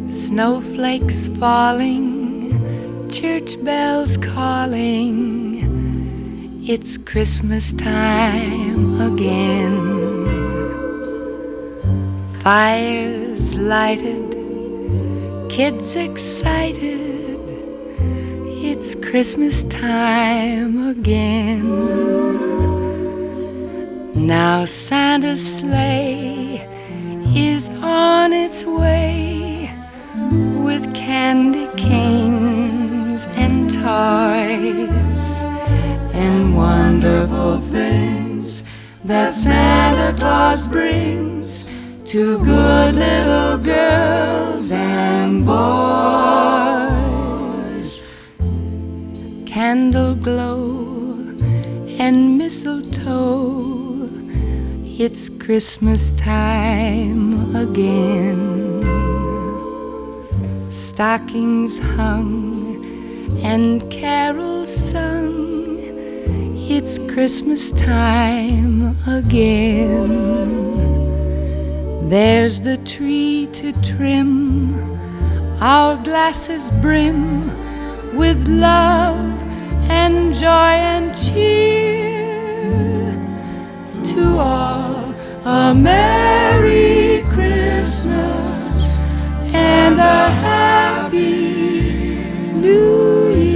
Snowflakes falling, church bells calling, it's Christmas time again. Fires lighted, kids excited, it's Christmas time again. Now Santa's sleigh is on its way with candy canes and toys and wonderful things that Santa Claus brings to good little girls and boys. Candle glow and mistletoe, it's Christmas time again. Stockings hung and carols sung, it's Christmas time again. There's the tree to trim, our glasses brim with love and joy and cheer. To all a Merry Christmas and a Happy New Year.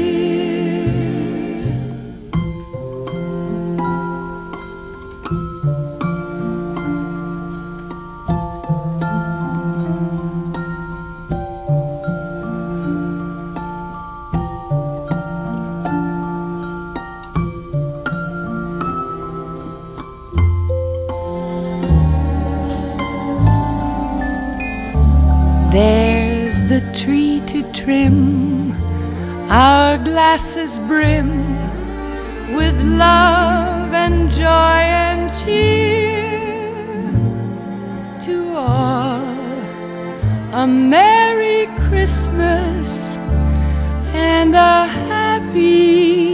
There's the tree to trim, our glasses brim with love and joy and cheer. To all a Merry Christmas and a Happy